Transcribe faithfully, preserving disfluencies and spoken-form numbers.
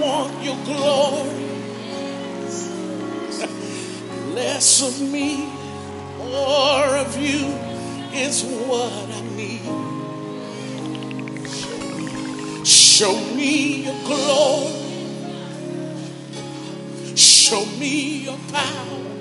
want your glory. Less of me, more of you is what I need. Show me your glory. Show me your power.